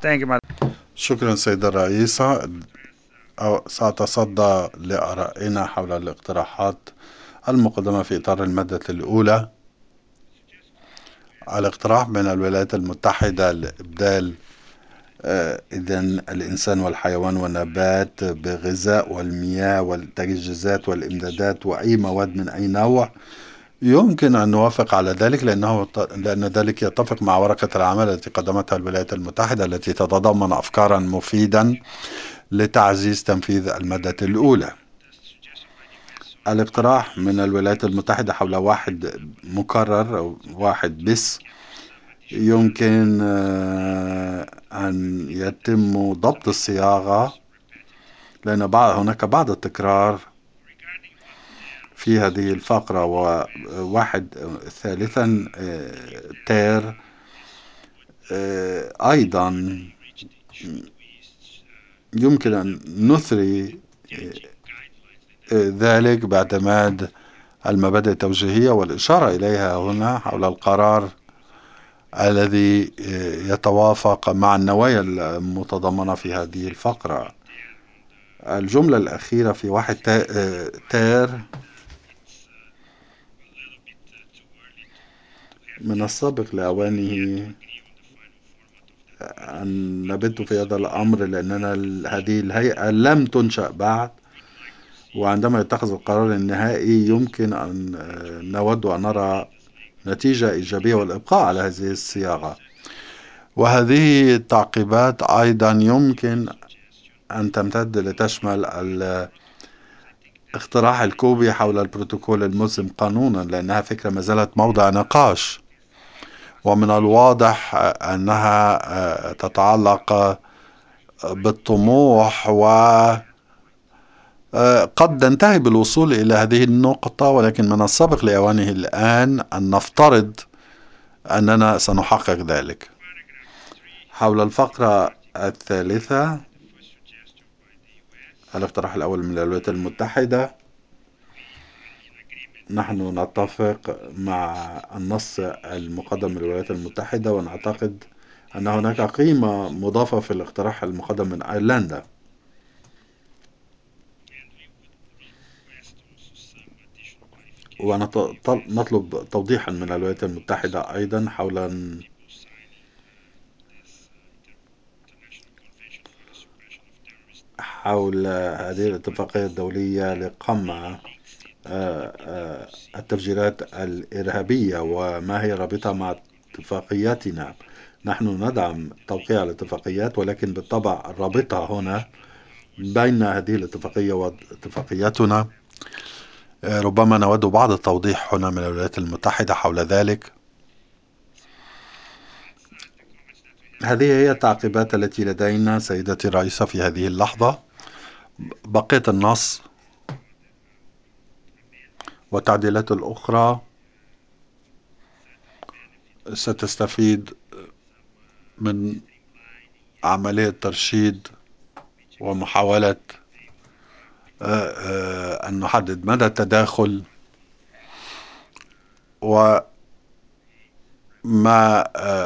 شكرا سيدة الرئيسة. سأتصدى لآرائنا حول الاقتراحات المقدمة في إطار المادة الأولى. الاقتراح من الولايات المتحدة لإبدال إذن الإنسان والحيوان والنبات بغذاء والمياه والتجهيزات والإمدادات وأي مواد من أي نوع، يمكن أن نوافق على ذلك لأن ذلك يتفق مع ورقة العمل التي قدمتها الولايات المتحدة التي تتضمن أفكارا مفيدا لتعزيز تنفيذ المادة الأولى. الاقتراح من الولايات المتحدة حول واحد مكرر أو واحد بس، يمكن أن يتم ضبط الصياغة لأن هناك بعض التكرار في هذه الفقرة. وواحد ثالثا تير أيضا يمكن أن نثري ذلك باعتماد المبادئ التوجيهية والإشارة إليها هنا حول القرار الذي يتوافق مع النوايا المتضمنة في هذه الفقرة. الجملة الأخيرة في واحد تير من السابق لأوانه أن نبت في هذا الأمر لأننا هذه الهيئة لم تنشأ بعد، وعندما يتخذ القرار النهائي يمكن أن نود أن نرى نتيجة إيجابية والإبقاء على هذه الصياغة. وهذه التعقيبات أيضا يمكن أن تمتد لتشمل الاقتراح الكوبي حول البروتوكول الملزم قانونا، لأنها فكرة ما زالت موضع نقاش، ومن الواضح أنها تتعلق بالطموح وقد ننتهي بالوصول إلى هذه النقطة، ولكن من السابق لأوانه الآن أن نفترض أننا سنحقق ذلك. حول الفقرة الثالثة، الاقتراح الأول من الولايات المتحدة، نحن نتفق مع النص المقدم من الولايات المتحدة، ونعتقد أن هناك قيمة مضافة في الاقتراح المقدم من أيرلندا. ونطلب توضيحا من الولايات المتحدة أيضا حول هذه الاتفاقية الدولية لقمع التفجيرات الإرهابية وما هي رابطة مع اتفاقياتنا. نحن ندعم توقيع الاتفاقيات، ولكن بالطبع الرابطة هنا بين هذه الاتفاقية واتفاقياتنا ربما نود بعض التوضيح هنا من الولايات المتحدة حول ذلك. هذه هي التعقيبات التي لدينا سيدتي الرئيسة في هذه اللحظة. بقية النص والتعديلات الأخرى ستستفيد من عملية ترشيد ومحاولة أن نحدد مدى التداخل وما